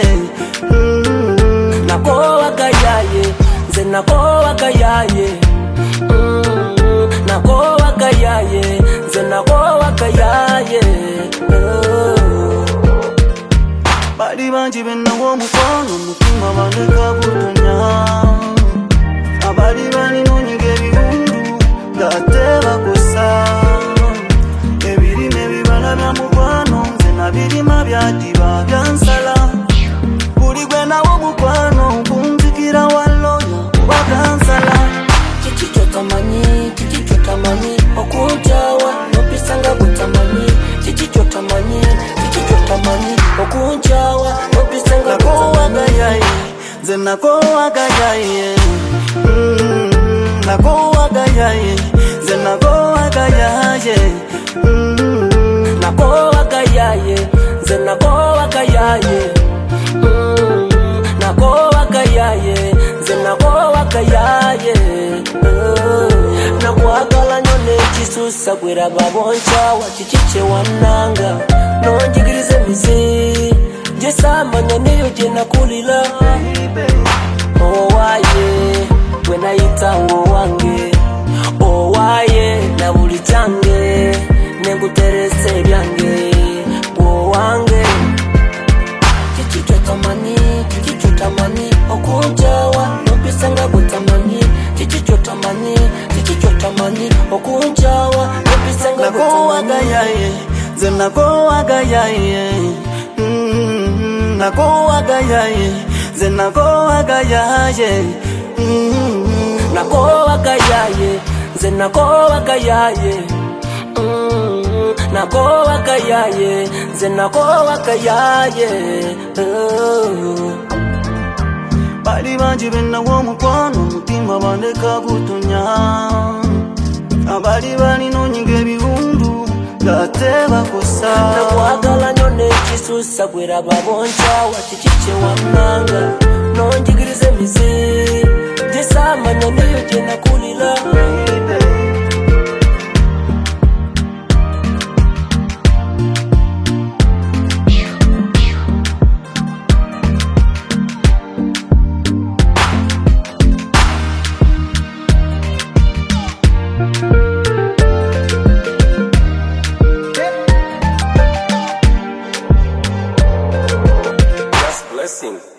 Nako wakayaye, nze nako wakayaye. Nako wakayaye, nze nako wakayaye. Bali banji benna womukwano mutima bandeka kutunya. Abali bali nonyige ebibundu gateba kusa. Ebirime bibala bya mukwano nze nabirima byadiba byansala. Buli gwe nawo mukwano kunzikira waloya wakansala. Chichicho tamanyi okunjawa nopisanga kutamani. Chichicho tamanyi okunjawa nopisanga kutamani. Nze nako wakayaye. Nako wakayaye. Nze nako wakayaye. Nako wakayaye, nze nako wakayaye. Nako wakayaye, nze nako wakayaye. Nakwagala nnyo n'ekisusa gwera babonchawa chichiche wananga. Nonjigirize mizi jesamanya niyo je nakulila. Owaye wenayitanga wange. Owaye na buli kyange nenguterese byange wange. Chichicho tamanyi okunjawa nopisanga kutamani. Chichicho tamanyi okunjawa nopisanga kutamani. Nako wakayaye, nze nako wakayaye. Nako wakayaye, nze nako wakayaye. Nako wakayaye, nze nako wakayaye. Nako wakayaye, nze nako wakayaye. Bali banji benna womukwano mutima bandeka kutunya. Abali bali nonyige ebibundu gateba kusa. Nakwagala nnyo n'ekisusa gwera babonchawa chichiche wananga. Nonjigirize mizi jesamanya niyo je nakulila. Blessing.